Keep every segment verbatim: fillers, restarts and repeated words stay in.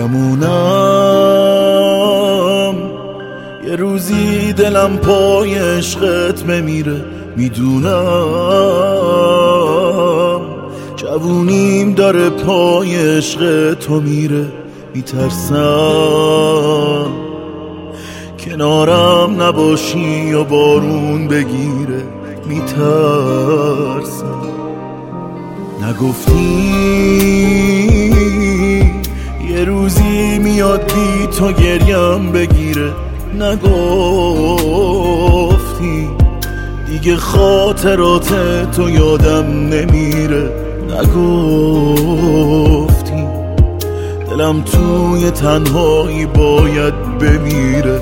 گمونم یه روزی دلم پای عشقت بمیره، میدونم جوونیم داره پای عشق تو میره. میترسم کنارم نباشی و بارون بگیره، میترسم نگفتی یه روزی میاد بی تو گریم بگیره، نگفتی دیگه خاطرات تو یادم نمیره، نگفتی دلم توی تنهایی باید بمیره،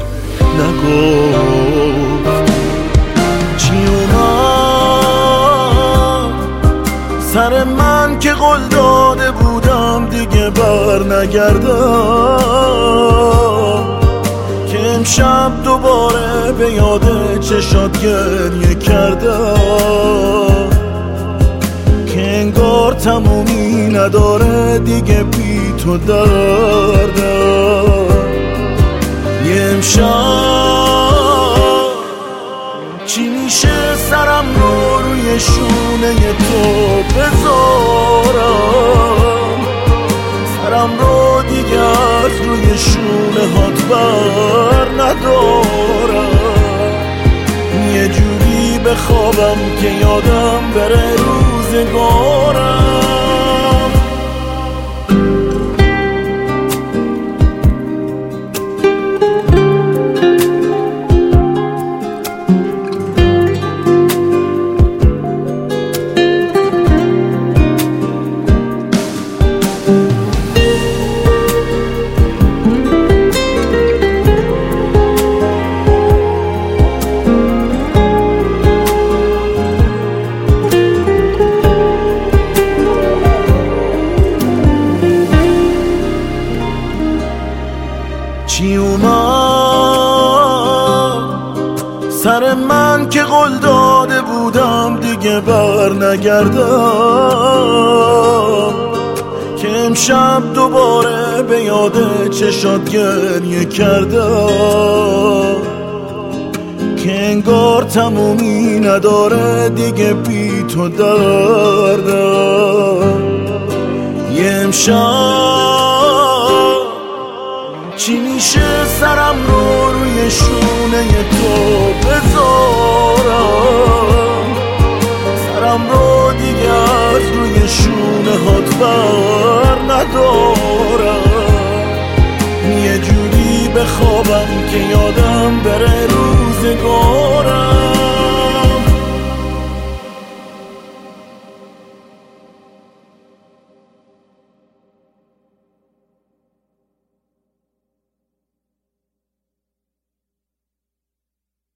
نگفتی چی اومد سر من که قول داده بودم دیگه بر نگردم، که امشب دوباره به یاد چشات گریه کردم، که انگار تمومی نداره دیگه بی تو دردم. یه امشب چی میشه سرم رو روی شونه تو بذارم، سرم رو دیگه از روی شونه هات بر ندارم، یه جوری بخوابم که یادم بره روزگارم. چی اومد سر من که قول داده بودم دیگه بر نگردم، که امشب دوباره به یاد چشات گریه کردم، که انگار تمومی نداره دیگه بی تو دردم. یه امشب چی میشه سرم رو روی شونه تو بذارم، سرم رو دیگه از روی شونه هات بر ندارم،